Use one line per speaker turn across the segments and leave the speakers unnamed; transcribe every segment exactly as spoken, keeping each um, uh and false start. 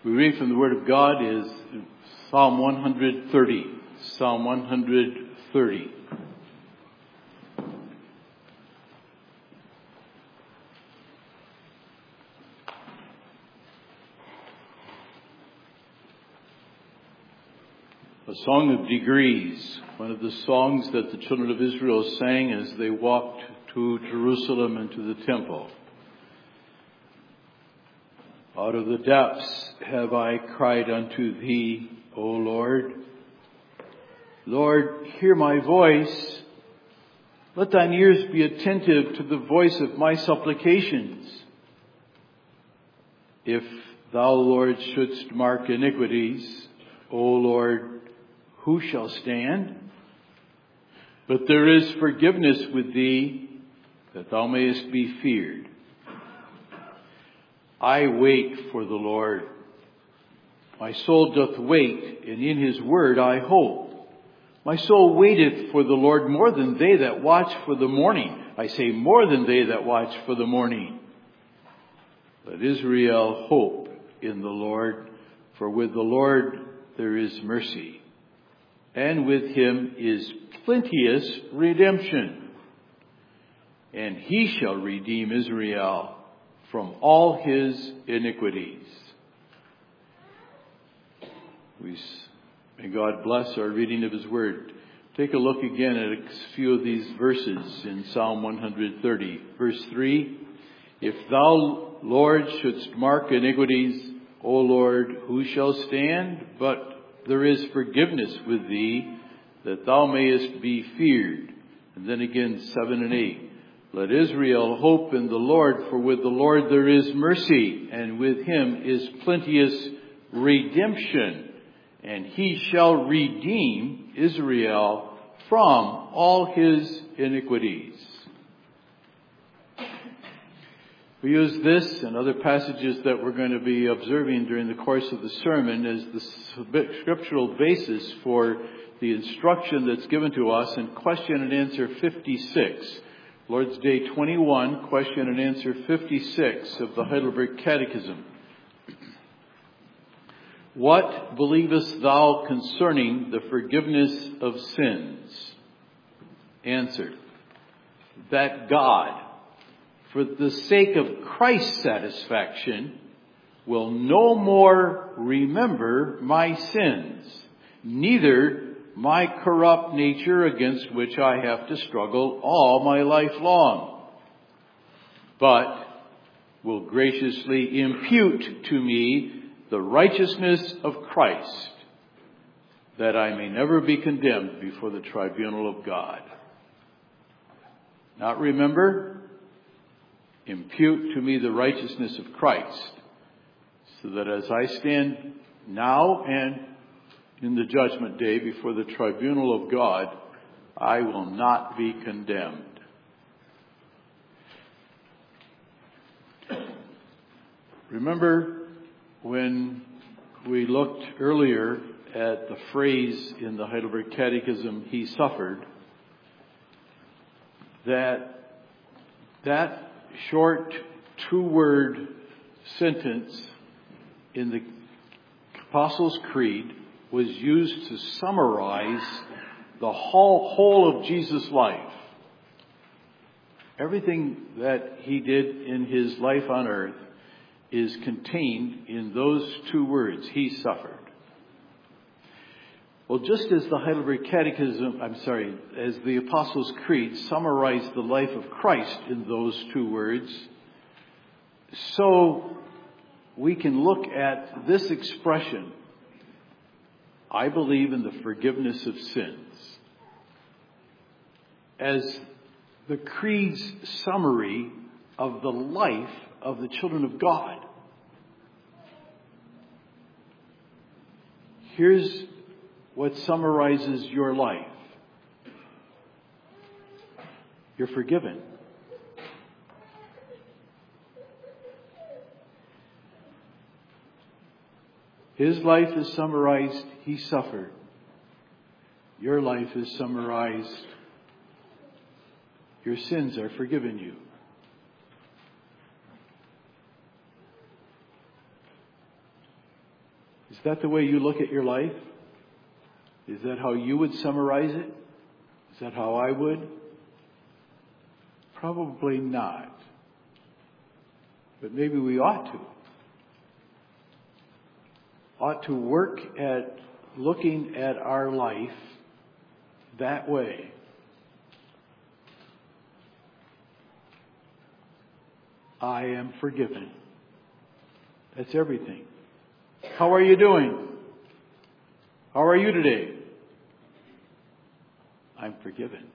We read from the Word of God is Psalm one thirty. Psalm one thirty. A song of degrees, one of the songs that the children of Israel sang as they walked to Jerusalem and to the temple. Out of the depths have I cried unto thee, O Lord. Lord, hear my voice. Let thine ears be attentive to the voice of my supplications. If thou, Lord, shouldst mark iniquities, O Lord, who shall stand? But there is forgiveness with thee, that thou mayest be feared. I wait for the Lord. My soul doth wait, and in his word I hope. My soul waiteth for the Lord more than they that watch for the morning. I say more than they that watch for the morning. Let Israel hope in the Lord, for with the Lord there is mercy, and with him is plenteous redemption. And he shall redeem Israel from all his iniquities. We, may God bless our reading of his word. Take a look again at a few of these verses in Psalm one thirty. Verse three, if thou, Lord, shouldst mark iniquities, O Lord, who shall stand? But there is forgiveness with thee, that thou mayest be feared. And then again, seven and eight. Let Israel hope in the Lord, for with the Lord there is mercy, and with him is plenteous redemption. And he shall redeem Israel from all his iniquities. We use this and other passages that we're going to be observing during the course of the sermon as the scriptural basis for the instruction that's given to us in question and answer fifty-six. Lord's Day twenty-one, question and answer fifty-six of the Heidelberg Catechism. What believest thou concerning the forgiveness of sins? Answer, that God, for the sake of Christ's satisfaction, will no more remember my sins, neither my corrupt nature against which I have to struggle all my life long, but will graciously impute to me the righteousness of Christ, that I may never be condemned before the tribunal of God. Not remember, impute to me the righteousness of Christ, so that as I stand now and in the judgment day before the tribunal of God, I will not be condemned. Remember when we looked earlier at the phrase in the Heidelberg Catechism, he suffered, that that short two-word sentence in the Apostles' Creed was used to summarize the whole, whole of Jesus' life. Everything that he did in his life on earth is contained in those two words, he suffered. Well, just as the Heidelberg Catechism, I'm sorry, as the Apostles' Creed summarized the life of Christ in those two words, so we can look at this expression, I believe in the forgiveness of sins, as the Creed's summary of the life of the children of God. Here's what summarizes your life. You're forgiven. His life is summarized, he suffered. Your life is summarized, your sins are forgiven you. Is that the way you look at your life? Is that how you would summarize it? Is that how I would? Probably not. But maybe we ought to. Ought to work at looking at our life that way. I am forgiven. That's everything. How are you doing? How are you today? I'm forgiven.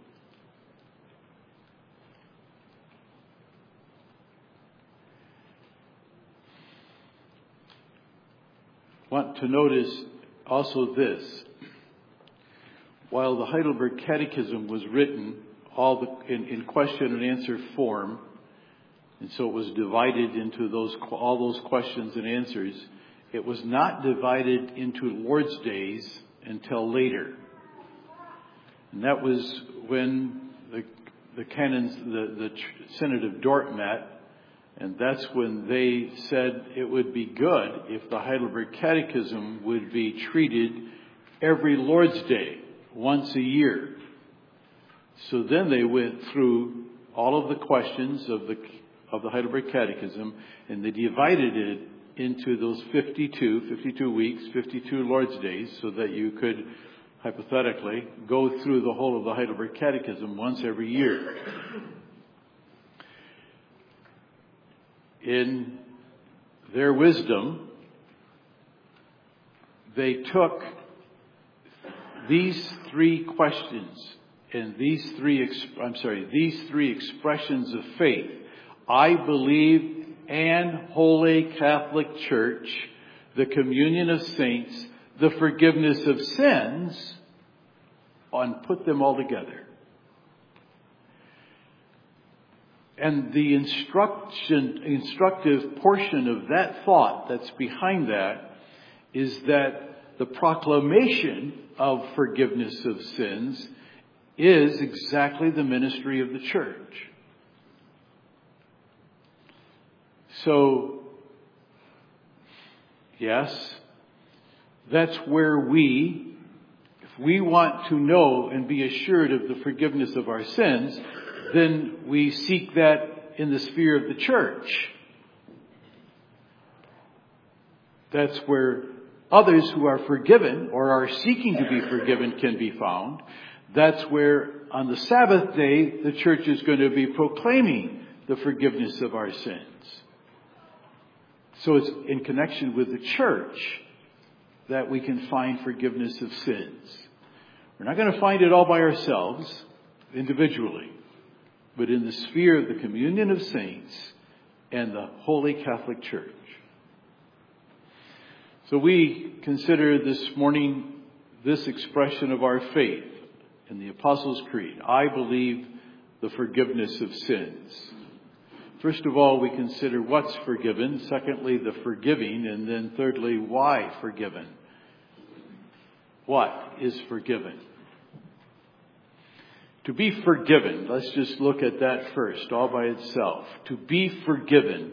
Want to notice also this. While the Heidelberg Catechism was written all the, in, in question and answer form, and so it was divided into those all those questions and answers, it was not divided into Lord's Days until later. And that was when the the canons, the, the Synod of Dort met, and that's when they said it would be good if the Heidelberg Catechism would be treated every Lord's Day, once a year. So then they went through all of the questions of the of the Heidelberg Catechism, and they divided it into those fifty-two, fifty-two weeks, fifty-two Lord's Days, so that you could, hypothetically, go through the whole of the Heidelberg Catechism once every year. In their wisdom, they took these three questions and these three, I'm sorry, these three expressions of faith. I believe and Holy Catholic Church, the communion of saints, the forgiveness of sins, and put them all together. And the instruction, instructive portion of that thought that's behind that is that the proclamation of forgiveness of sins is exactly the ministry of the church. So, yes, that's where we, if we want to know and be assured of the forgiveness of our sins, then we seek that in the sphere of the church. That's where others who are forgiven or are seeking to be forgiven can be found. That's where on the Sabbath day the church is going to be proclaiming the forgiveness of our sins. So it's in connection with the church that we can find forgiveness of sins. We're not going to find it all by ourselves, individually, but in the sphere of the communion of saints and the Holy Catholic Church. So we consider this morning this expression of our faith in the Apostles' Creed. I believe the forgiveness of sins. First of all, we consider what's forgiven. Secondly, the forgiving. And then thirdly, why forgiven. What is forgiven? To be forgiven, let's just look at that first, all by itself. To be forgiven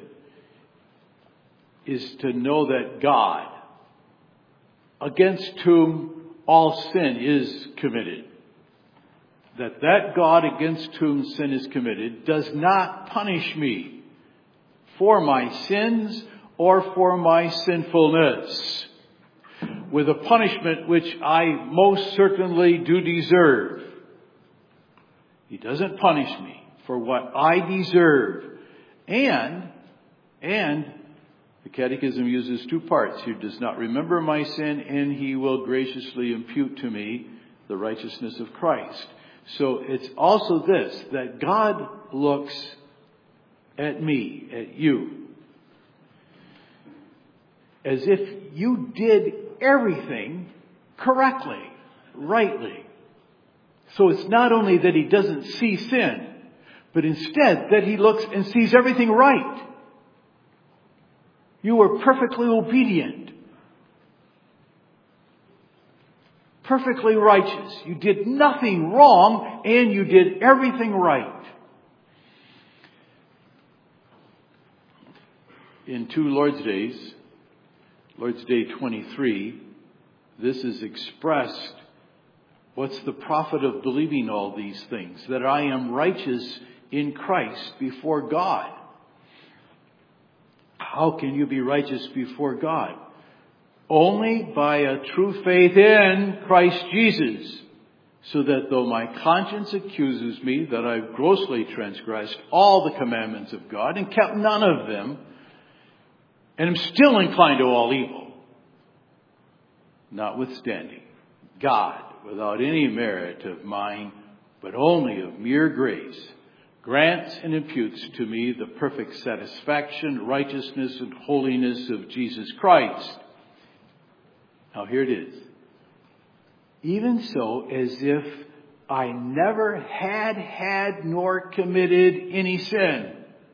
is to know that God, against whom all sin is committed, that that God against whom sin is committed does not punish me for my sins or for my sinfulness with a punishment which I most certainly do deserve. He doesn't punish me for what I deserve. And, and the Catechism uses two parts. He does not remember my sin, and he will graciously impute to me the righteousness of Christ. So it's also this, that God looks at me, at you, as if you did everything correctly, rightly. So it's not only that he doesn't see sin, but instead that he looks and sees everything right. You were perfectly obedient. Perfectly righteous. You did nothing wrong and you did everything right. In two Lord's Days, Lord's Day twenty-three, this is expressed. What's the profit of believing all these things? That I am righteous in Christ before God. How can you be righteous before God? Only by a true faith in Christ Jesus. So that though my conscience accuses me that I've grossly transgressed all the commandments of God and kept none of them, and am still inclined to all evil, notwithstanding, God, without any merit of mine, but only of mere grace, grants and imputes to me the perfect satisfaction, righteousness, and holiness of Jesus Christ. Now here it is. Even so, as if I never had had nor committed any sin.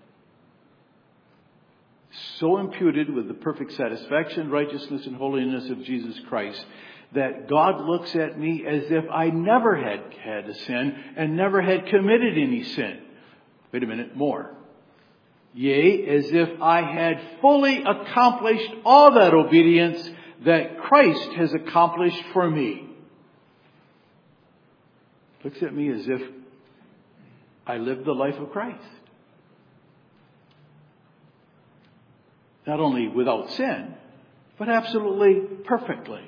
So imputed with the perfect satisfaction, righteousness, and holiness of Jesus Christ, that God looks at me as if I never had had a sin and never had committed any sin. Wait a minute, more. Yea, as if I had fully accomplished all that obedience that Christ has accomplished for me. Looks at me as if I lived the life of Christ. Not only without sin, but absolutely perfectly.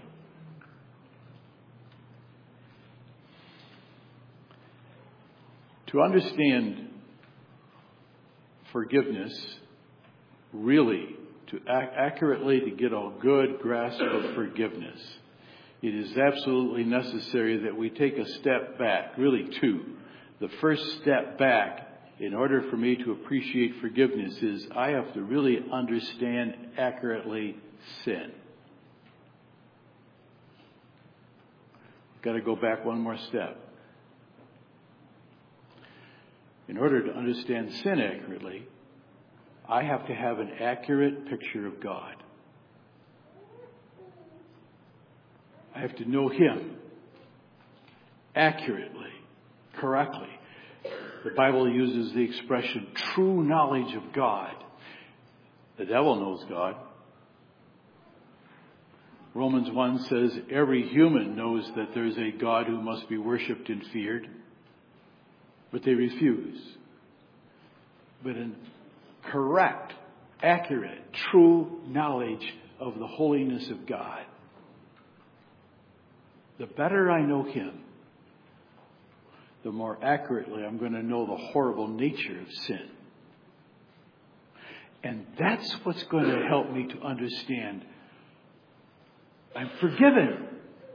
To understand forgiveness, really, to ac- accurately to get a good grasp of forgiveness, it is absolutely necessary that we take a step back, really two. The first step back, in order for me to appreciate forgiveness, is I have to really understand accurately sin. Got to go back one more step. In order to understand sin accurately, I have to have an accurate picture of God. I have to know Him accurately, correctly. The Bible uses the expression true knowledge of God. The devil knows God. Romans one says every human knows that there's a God who must be worshipped and feared, but they refuse. But in correct, accurate, true knowledge of the holiness of God, the better I know Him, the more accurately I'm going to know the horrible nature of sin. And that's what's going to help me to understand I'm forgiven.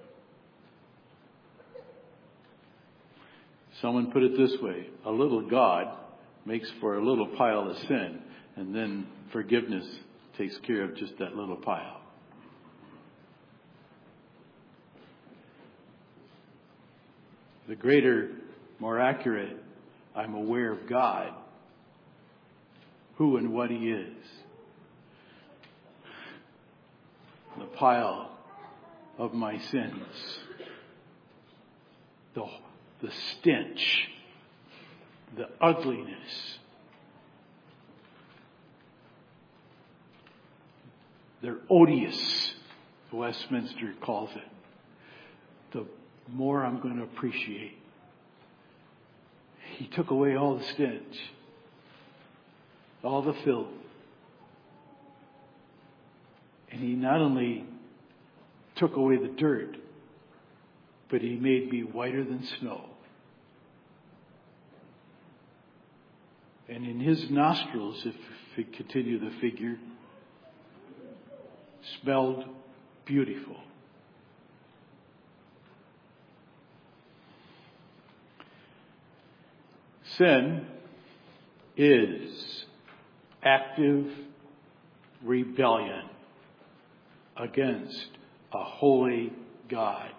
Someone put it this way: a little God makes for a little pile of sin, and then forgiveness takes care of just that little pile. The greater, more accurate I'm aware of God, who and what He is, the pile of my sins, the, the stench, the ugliness, they're odious, Westminster calls it, the more I'm going to appreciate. He took away all the stench, all the filth. And He not only took away the dirt, but He made me whiter than snow. And in His nostrils, if we continue the figure, smelled beautiful. Sin is active rebellion against a holy God.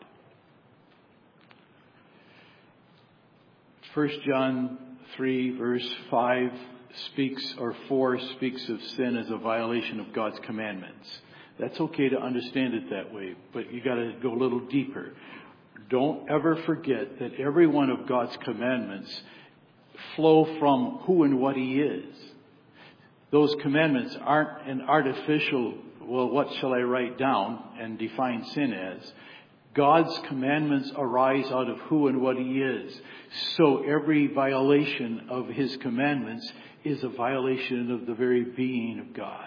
First John three verse five speaks, or four speaks of sin as a violation of God's commandments. That's okay to understand it that way, but you got to go a little deeper. Don't ever forget that every one of God's commandments flow from who and what He is. Those commandments aren't an artificial well, what shall I write down and define sin as? God's commandments arise out of who and what He is. So every violation of His commandments is a violation of the very being of God.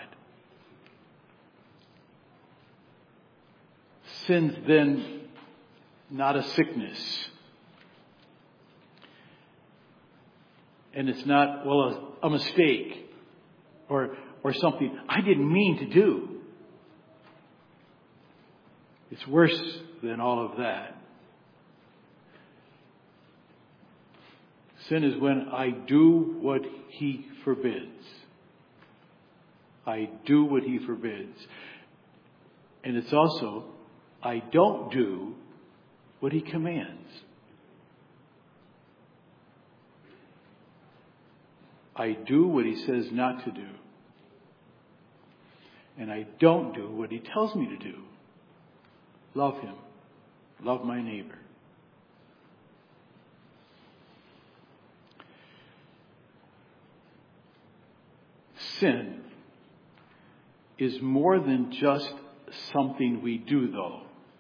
Sin's then not a sickness. And it's not, well, a, a mistake or or something I didn't mean to do. It's worse than all of that. Sin is when I do what He forbids. I do what He forbids. And it's also, I don't do what He commands. I do what He says not to do. And I don't do what He tells me to do. Love Him. Love my neighbor. Sin is more than just something we do, though.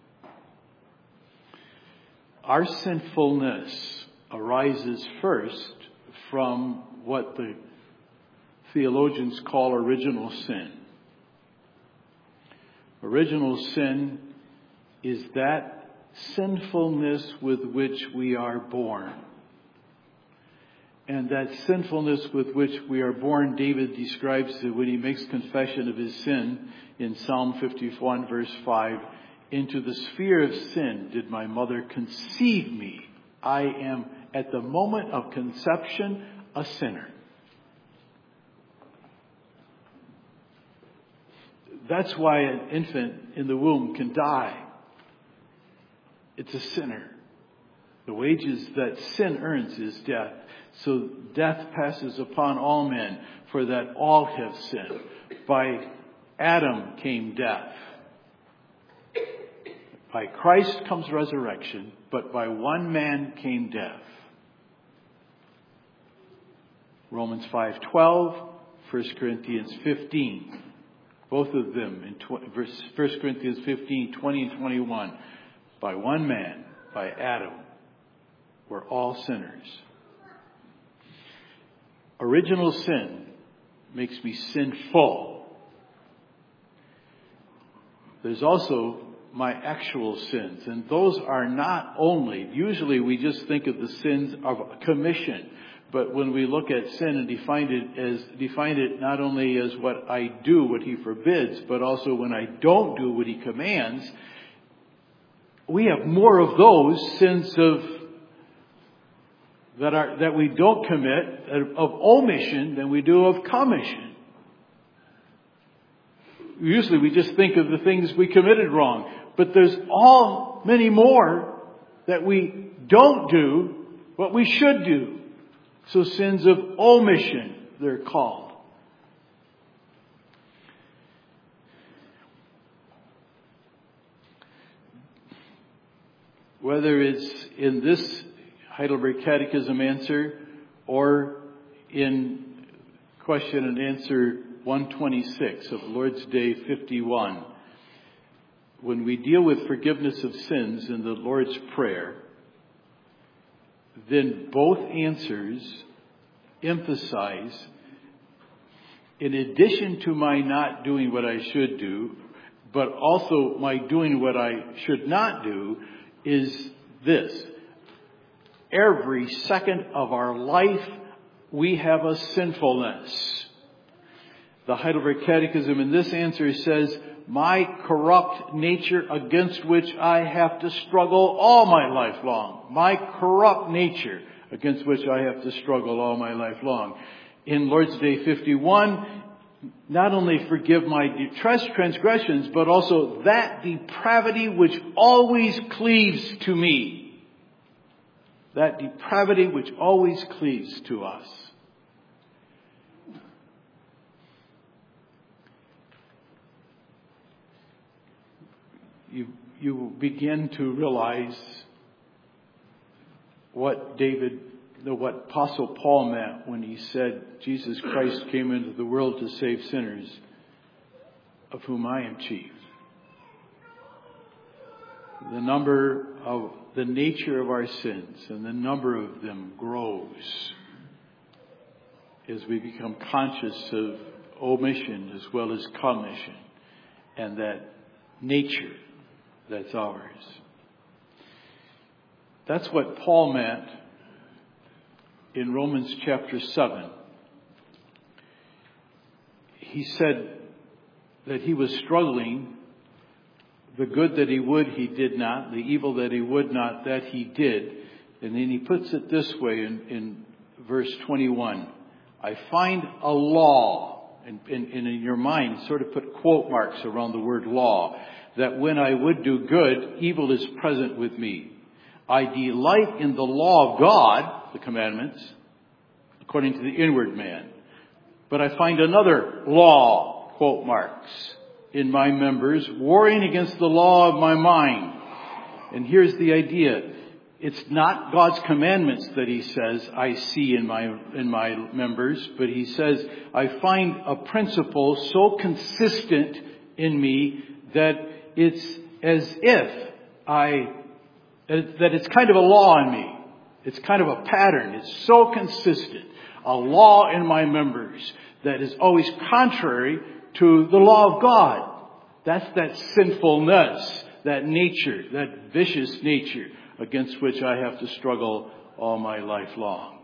Our sinfulness arises first from what the theologians call original sin. Original sin is that sinfulness with which we are born. And that sinfulness with which we are born, David describes it when he makes confession of his sin in Psalm fifty-one, verse five. Into the sphere of sin did my mother conceive me. I am, at the moment of conception, a sinner. That's why an infant in the womb can die. It's a sinner. The wages that sin earns is death. So death passes upon all men, for that all have sinned. By Adam came death. By Christ comes resurrection, but by one man came death. Romans five twelve, First Corinthians fifteen. Both of them in First Corinthians fifteen, twenty and twenty-one. By one man, by Adam, we're all sinners. Original sin makes me sinful. There's also my actual sins. And those are not only, usually we just think of the sins of commission. But when we look at sin and define it as, define it not only as what I do, what He forbids, but also when I don't do what He commands, we have more of those sins of that are that we don't commit of omission than we do of commission. Usually we just think of the things we committed wrong, but there's all many more that we don't do what we should do. So sins of omission, they're called. Whether it's in this Heidelberg Catechism answer or in question and answer one twenty-six of Lord's Day fifty-one, when we deal with forgiveness of sins in the Lord's Prayer, then both answers emphasize, in addition to my not doing what I should do, but also my doing what I should not do, is this. Every second of our life, we have a sinfulness. The Heidelberg Catechism in this answer says, my corrupt nature against which I have to struggle all my life long. My corrupt nature against which I have to struggle all my life long. In Lord's Day fifty-one, not only forgive my transgressions, but also that depravity which always cleaves to me. That depravity which always cleaves to us. You, you begin to realize what David, what Apostle Paul meant when he said Jesus Christ came into the world to save sinners. of whom I am chief. The number of the nature of our sins and the number of them grows as we become conscious of omission as well as commission and that nature that's ours. That's what Paul meant in Romans chapter seven. He said that he was struggling. The good that he would, he did not. The evil that he would not, that he did. And then he puts it this way in, in verse twenty-one. I find a law, and, and, and in your mind sort of put quote marks around the word law, that when I would do good, evil is present with me. I delight in the law of God, the commandments, according to the inward man. But I find another law, quote marks, in my members, warring against the law of my mind. And here's the idea. It's not God's commandments that he says I see in my in my members, but he says I find a principle so consistent in me that it's as if I, that it's kind of a law in me. It's kind of a pattern. It's so consistent. A law in my members that is always contrary to the law of God. That's that sinfulness, that nature, that vicious nature against which I have to struggle all my life long.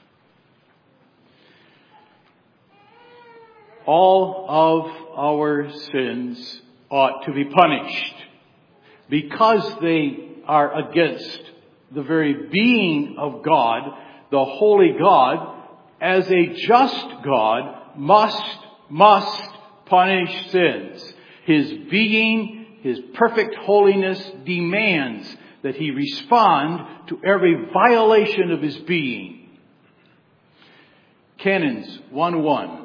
All of our sins ought to be punished because they are against the very being of God. The holy God, as a just God, must, must punish sins. His being, his perfect holiness demands that he respond to every violation of his being. Canons one one.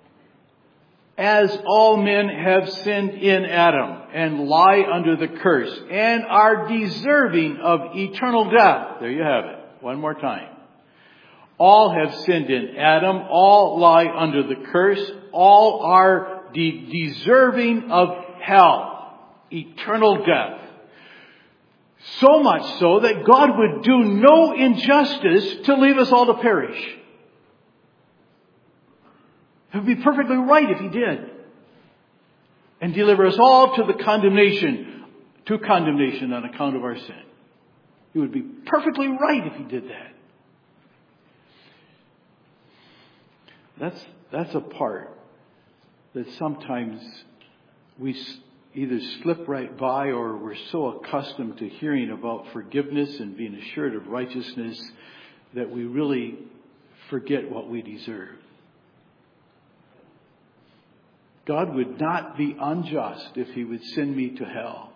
As all men have sinned in Adam and lie under the curse and are deserving of eternal death. There you have it. One more time. All have sinned in Adam. All lie under the curse. All are de- deserving of hell. Eternal death. So much so that God would do no injustice to leave us all to perish. It would be perfectly right if he did. And deliver us all to the condemnation, to condemnation on account of our sin. It would be perfectly right if he did that. That's, that's a part that sometimes we either slip right by, or we're so accustomed to hearing about forgiveness and being assured of righteousness that we really forget what we deserve. God would not be unjust if he would send me to hell.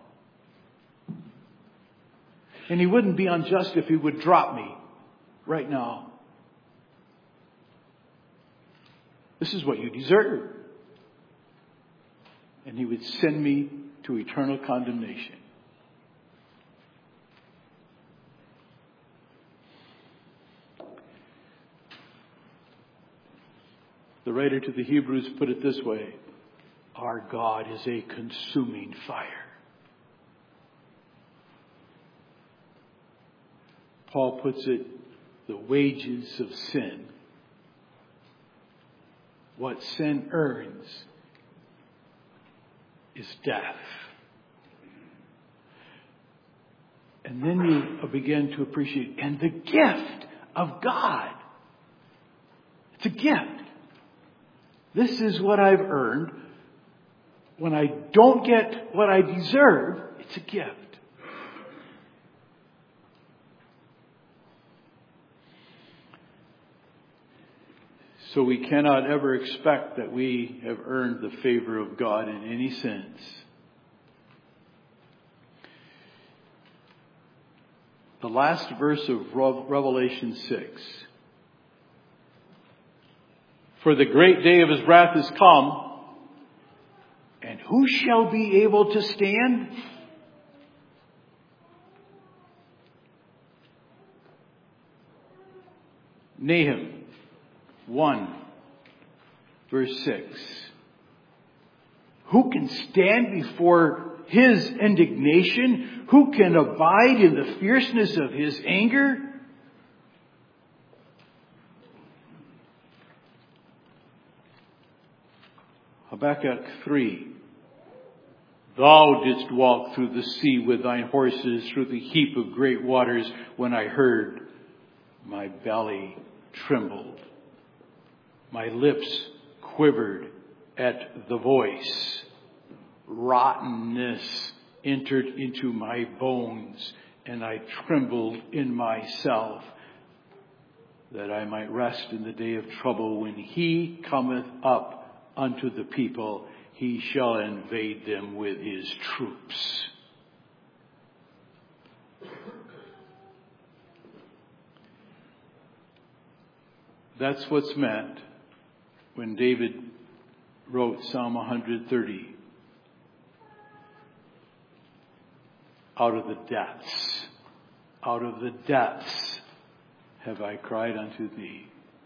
And he wouldn't be unjust if he would drop me right now. This is what you deserve. And he would send me to eternal condemnation. The writer to the Hebrews put it this way. Our God is a consuming fire. Paul puts it, the wages of sin. What sin earns is death. And then you begin to appreciate, and the gift of God. It's a gift. This is what I've earned. When I don't get what I deserve, it's a gift. So we cannot ever expect that we have earned the favor of God in any sense. The last verse of Revelation six. For the great day of his wrath is come, and who shall be able to stand? Nahum one, verse six. Who can stand before His indignation? Who can abide in the fierceness of His anger? Habakkuk three. Thou didst walk through the sea with thine horses, through the heap of great waters. When I heard, my belly trembled. My lips quivered at the voice. Rottenness entered into my bones, and I trembled in myself, that I might rest in the day of trouble. When He cometh up unto the people, He shall invade them with His troops. That's what's meant when David wrote Psalm one thirty. Out of the depths, out of the depths have I cried unto Thee.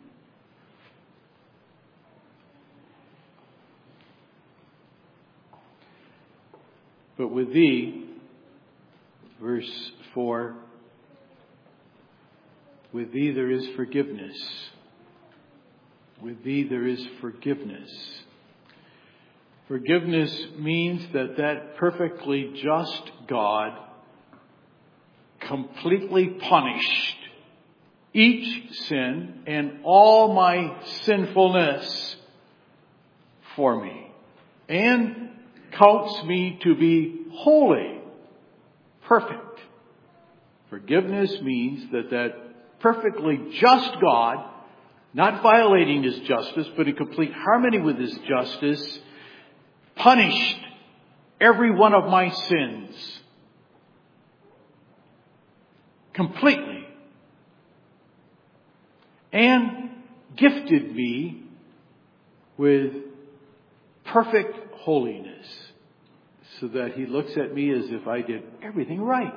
But with Thee, verse four, with Thee there is forgiveness. With Thee there is forgiveness. Forgiveness means that that perfectly just God completely punished each sin and all my sinfulness for me, and counts me to be holy, perfect. Forgiveness means that that perfectly just God, not violating His justice, but in complete harmony with His justice, punished every one of my sins completely, and gifted me with perfect holiness, so that He looks at me as if I did everything right.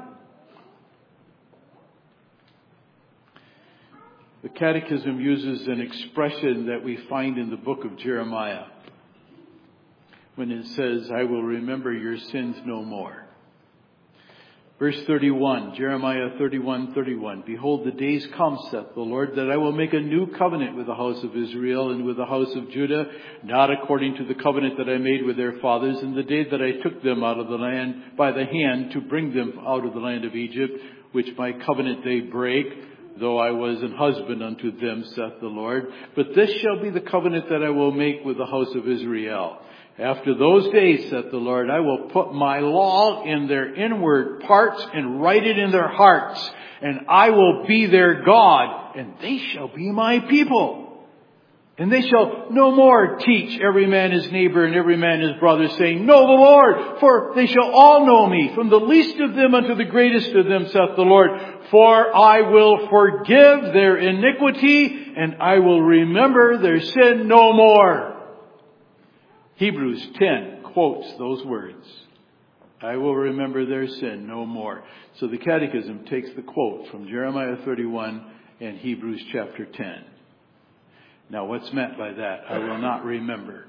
The Catechism uses an expression that we find in the book of Jeremiah when it says, I will remember your sins no more. Verse thirty-one, Jeremiah thirty-one, thirty-one. Behold, the days come, saith the Lord, that I will make a new covenant with the house of Israel and with the house of Judah, not according to the covenant that I made with their fathers in the day that I took them out of the land by the hand to bring them out of the land of Egypt, which my covenant they break, though I was an husband unto them, saith the Lord. But this shall be the covenant that I will make with the house of Israel. After those days, saith the Lord, I will put my law in their inward parts and write it in their hearts. And I will be their God, and they shall be my people. And they shall no more teach every man his neighbor and every man his brother, saying, Know the Lord, for they shall all know me, from the least of them unto the greatest of them, saith the Lord. For I will forgive their iniquity, and I will remember their sin no more. Hebrews ten quotes those words. I will remember their sin no more. So the Catechism takes the quote from Jeremiah thirty-one and Hebrews chapter ten. Now what's meant by that? I will not remember.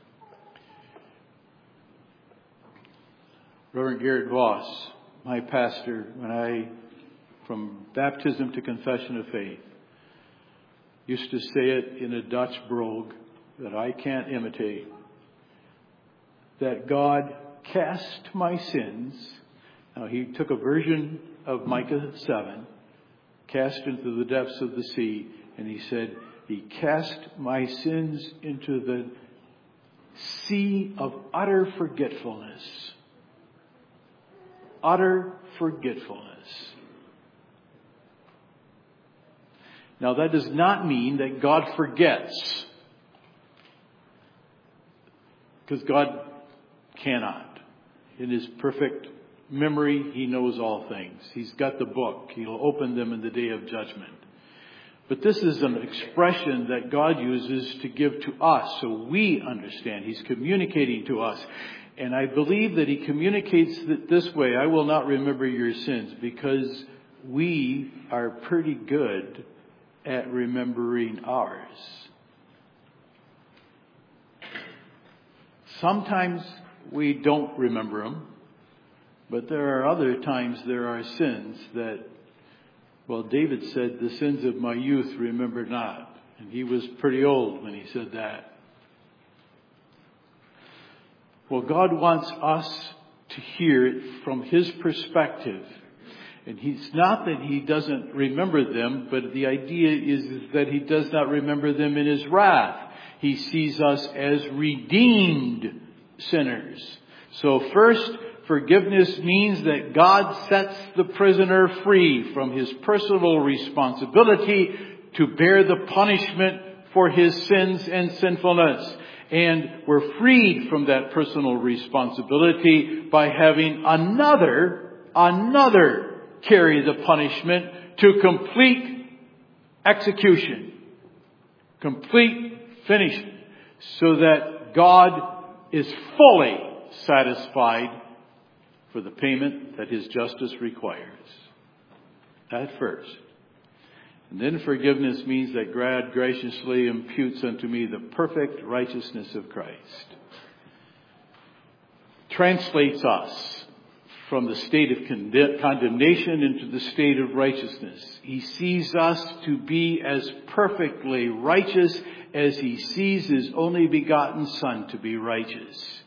Reverend Garrett Voss, my pastor, when I, from baptism to confession of faith, used to say it in a Dutch brogue that I can't imitate. That God cast my sins. Now he took a version of Micah seven, cast into the depths of the sea, and he said, He cast my sins into the sea of utter forgetfulness. Utter forgetfulness. Now that does not mean that God forgets. Because God cannot. In His perfect memory, He knows all things. He's got the book. He'll open them in the day of judgment. But this is an expression that God uses to give to us so we understand. He's communicating to us. And I believe that He communicates it this way. I will not remember your sins, because we are pretty good at remembering ours. Sometimes we don't remember them. But there are other times there are sins that, well, David said, the sins of my youth remember not. And he was pretty old when he said that. Well, God wants us to hear it from His perspective. And it's not that He doesn't remember them, but the idea is, is that He does not remember them in His wrath. He sees us as redeemed sinners. So first, forgiveness means that God sets the prisoner free from his personal responsibility to bear the punishment for his sins and sinfulness. And we're freed from that personal responsibility by having another, another carry the punishment to complete execution. Complete finish. So that God is fully satisfied for the payment that His justice requires. At first. And then forgiveness means that God graciously imputes unto me the perfect righteousness of Christ. Translates us from the state of condemnation into the state of righteousness. He sees us to be as perfectly righteous as He sees His only begotten Son to be righteous.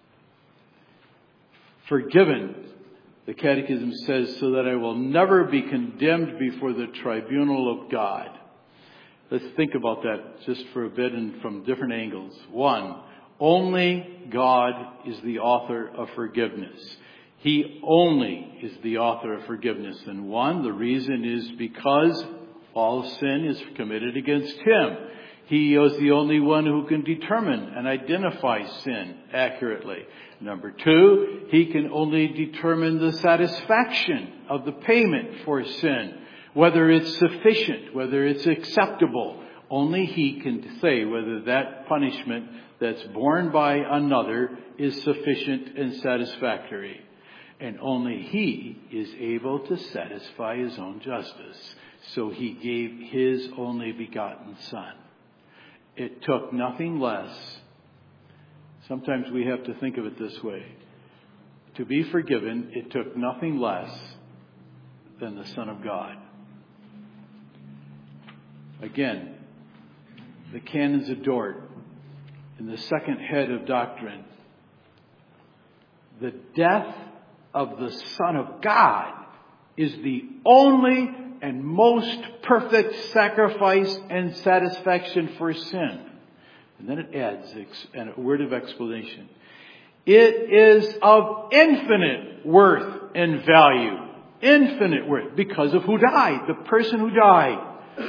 Forgiven, the Catechism says, so that I will never be condemned before the tribunal of God. Let's think about that just for a bit and from different angles. One, only God is the author of forgiveness. He only is the author of forgiveness. And one, the reason is because all sin is committed against Him. He is the only one who can determine and identify sin accurately. Number two, He can only determine the satisfaction of the payment for sin. Whether it's sufficient, whether it's acceptable. Only He can say whether that punishment that's borne by another is sufficient and satisfactory. And only He is able to satisfy His own justice. So He gave His only begotten Son. It took nothing less. Sometimes we have to think of it this way. To be forgiven, it took nothing less than the Son of God. Again, the canons of Dort, in the second head of doctrine, the death of the Son of God is the only and most perfect sacrifice and satisfaction for sin. And then it adds a word of explanation. It is of infinite worth and value. Infinite worth. Because of who died. The person who died.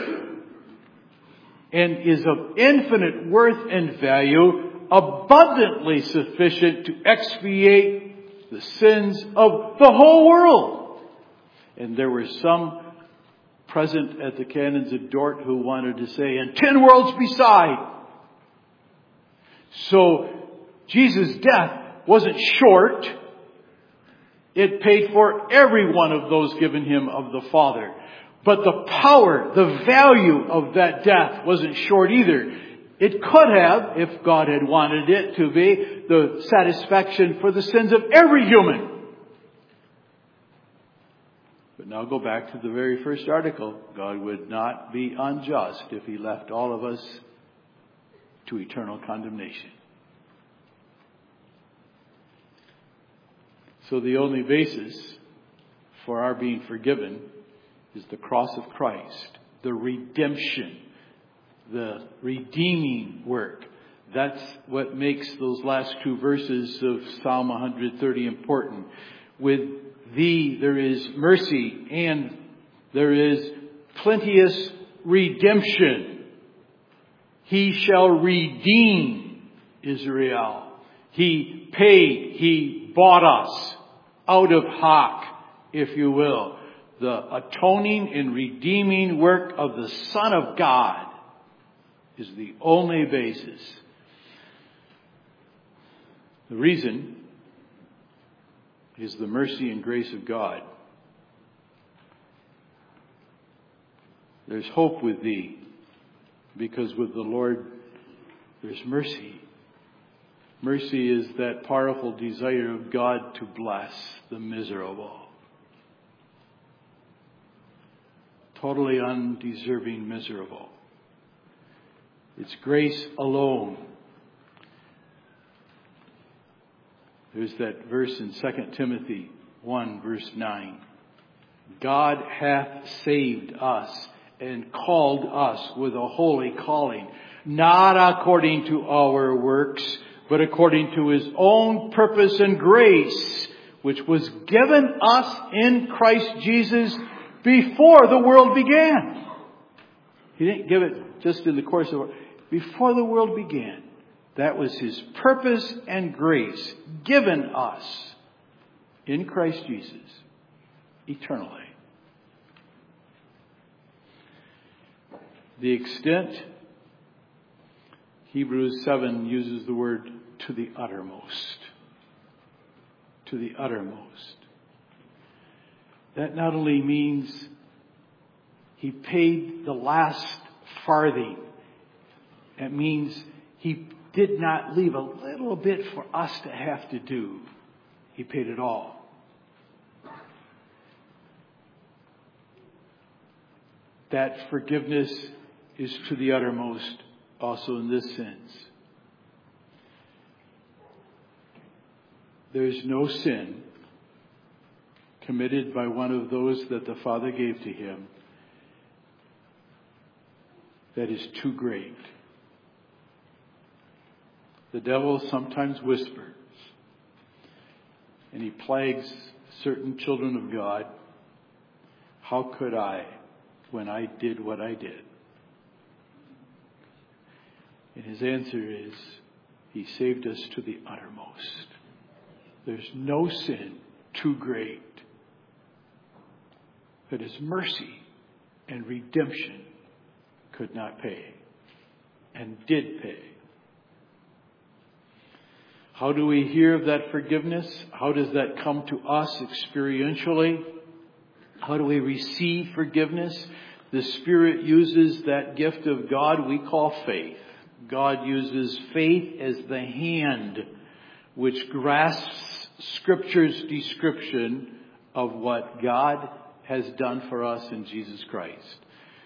And is of infinite worth and value, abundantly sufficient to expiate the sins of the whole world. And there were some present at the canons of Dort who wanted to say, and ten worlds beside. So Jesus' death wasn't short. It paid for every one of those given Him of the Father. But the power, the value of that death wasn't short either. It could have, if God had wanted it to be, the satisfaction for the sins of every human. But now go back to the very first article. God would not be unjust if He left all of us to eternal condemnation. So the only basis for our being forgiven is the cross of Christ, the redemption, the redeeming work. That's what makes those last two verses of Psalm one thirty important. With Thee there is mercy and there is plenteous redemption. He shall redeem Israel. He paid, He bought us out of hoc, if you will. The atoning and redeeming work of the Son of God is the only basis. The reason is the mercy and grace of God. There's hope with Thee, because with the Lord there's mercy. Mercy is that powerful desire of God to bless the miserable. Totally undeserving miserable. It's grace alone. There's that verse in Second Timothy one, verse nine. God hath saved us and called us with a holy calling, not according to our works, but according to His own purpose and grace, which was given us in Christ Jesus before the world began. He didn't give it just in the course of, before the world began. That was His purpose and grace given us in Christ Jesus eternally. The extent, Hebrews seven uses the word to the uttermost. To the uttermost. That not only means He paid the last farthing. It means He did not leave a little bit for us to have to do. He paid it all. That forgiveness is to the uttermost also in this sense. There is no sin committed by one of those that the Father gave to Him that is too great. The devil sometimes whispers, and he plagues certain children of God. How could I, when I did what I did? And his answer is, He saved us to the uttermost. There's no sin too great that His mercy and redemption could not pay, and did pay. How do we hear of that forgiveness? How does that come to us experientially? How do we receive forgiveness? The Spirit uses that gift of God we call faith. God uses faith as the hand which grasps Scripture's description of what God has done for us in Jesus Christ.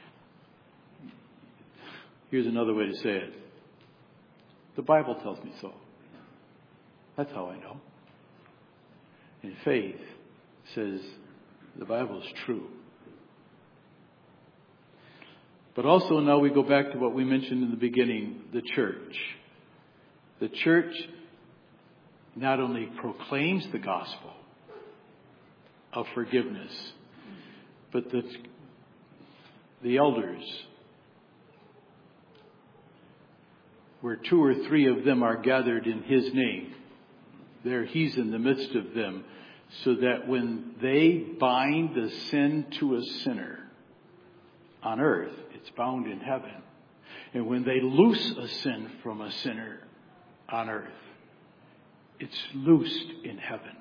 Here's another way to say it. The Bible tells me so. That's how I know. And faith says the Bible is true. But also now we go back to what we mentioned in the beginning, the church. The church not only proclaims the gospel of forgiveness, but the, the elders, where two or three of them are gathered in His name, there He's in the midst of them, so that when they bind the sin to a sinner on earth, it's bound in heaven. And when they loose a sin from a sinner on earth, it's loosed in heaven.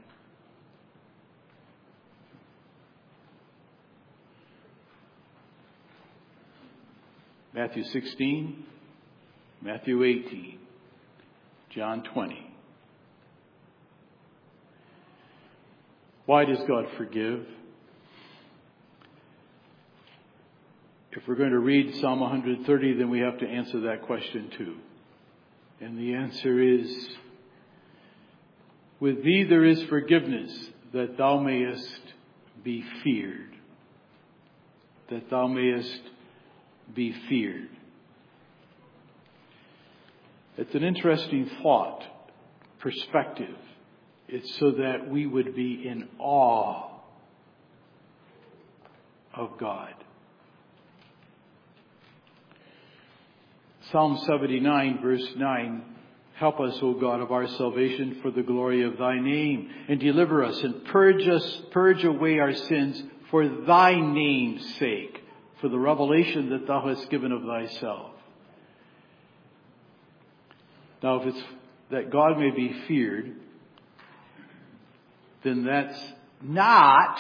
Matthew sixteen, Matthew eighteen, John twenty. Why does God forgive? If we're going to read Psalm one thirty, then we have to answer that question too. And the answer is, with Thee there is forgiveness, that Thou mayest be feared. That Thou mayest be feared. It's an interesting thought, perspective. It's so that we would be in awe of God. Psalm seventy-nine, verse nine, help us, O God of our salvation, for the glory of Thy name, and deliver us and purge us, purge away our sins for Thy name's sake, for the revelation that Thou hast given of Thyself. Now, if it's that God may be feared, then that's not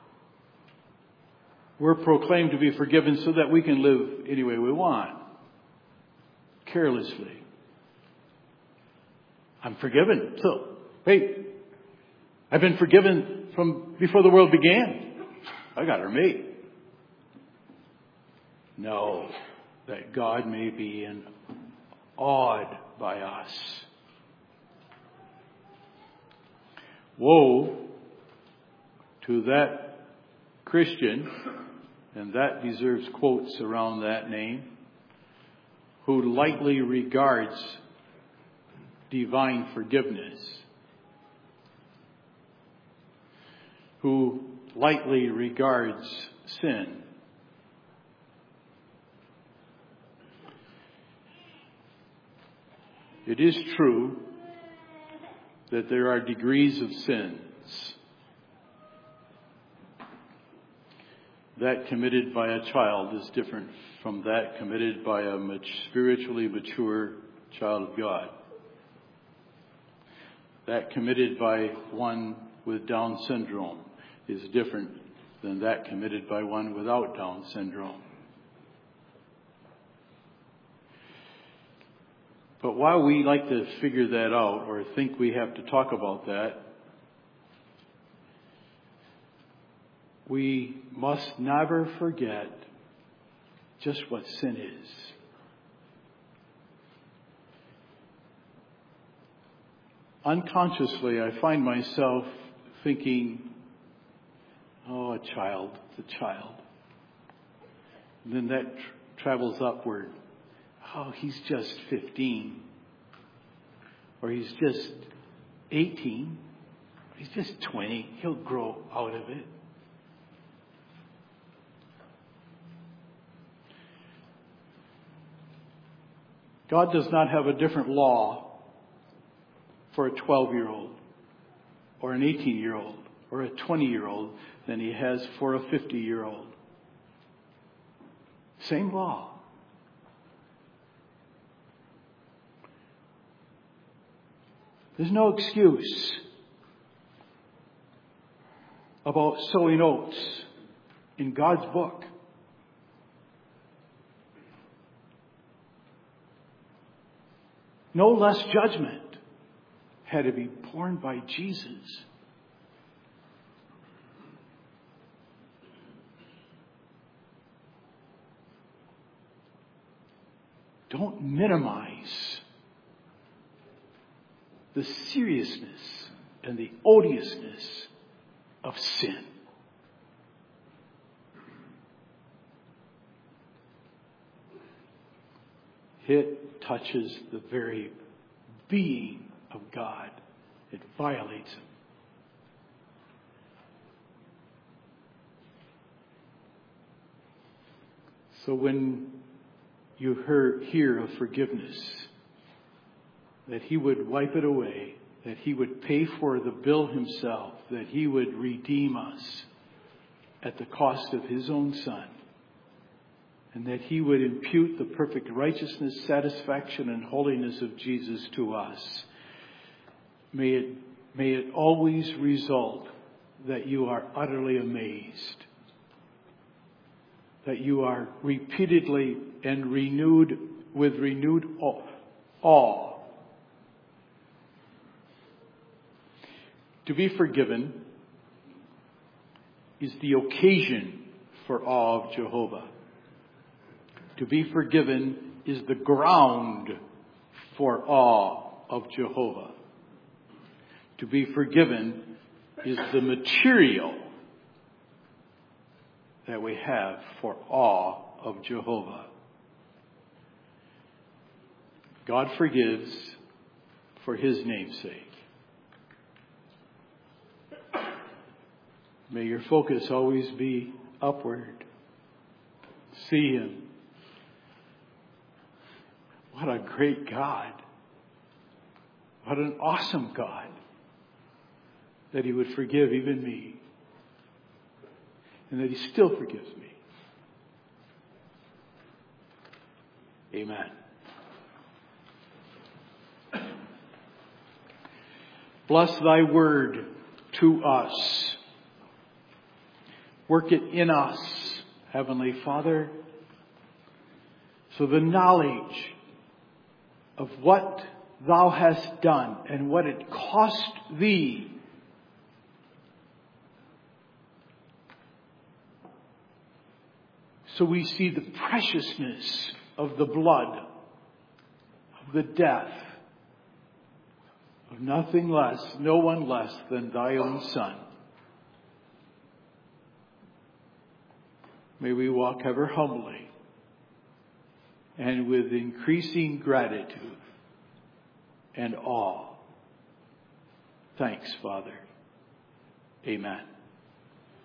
we're proclaimed to be forgiven so that we can live any way we want, carelessly. I'm forgiven. So, wait, I've been forgiven from before the world began. I got her made. No, that God may be in awed by us. Woe to that Christian, and that deserves quotes around that name, who lightly regards divine forgiveness, who lightly regards sin. It is true that there are degrees of sins. That committed by a child is different from that committed by a spiritually mature child of God. That committed by one with Down syndrome is different than that committed by one without Down syndrome. But while we like to figure that out or think we have to talk about that, we must never forget just what sin is. Unconsciously, I find myself thinking, oh, a child, it's a child. And then that tr- travels upward. Oh, he's just fifteen. Or he's just eighteen. He's just twenty. He'll grow out of it. God does not have a different law for a twelve-year-old or an eighteen-year-old or a twenty-year-old than he has for a fifty-year-old. Same law. There's no excuse about sowing oats in God's book. No less judgment had to be borne by Jesus. Don't minimize the seriousness and the odiousness of sin. It touches the very being of God. It violates him. So when you hear, hear of forgiveness, that he would wipe it away, that he would pay for the bill himself, that he would redeem us at the cost of his own Son, and that he would impute the perfect righteousness, satisfaction, and holiness of Jesus to us. May it, may it always result that you are utterly amazed, that you are repeatedly and renewed with renewed awe. To be forgiven is the occasion for awe of Jehovah. To be forgiven is the ground for awe of Jehovah. To be forgiven is the material that we have for awe of Jehovah. God forgives for his name's sake. May your focus always be upward. See him. What a great God. What an awesome God. That he would forgive even me. And that he still forgives me. Amen. Bless thy word to us. Work it in us, Heavenly Father, so the knowledge of what thou hast done and what it cost thee. So we see the preciousness of the blood, of the death, of nothing less, no one less than thy own Son. May we walk ever humbly and with increasing gratitude and awe. Thanks, Father. Amen.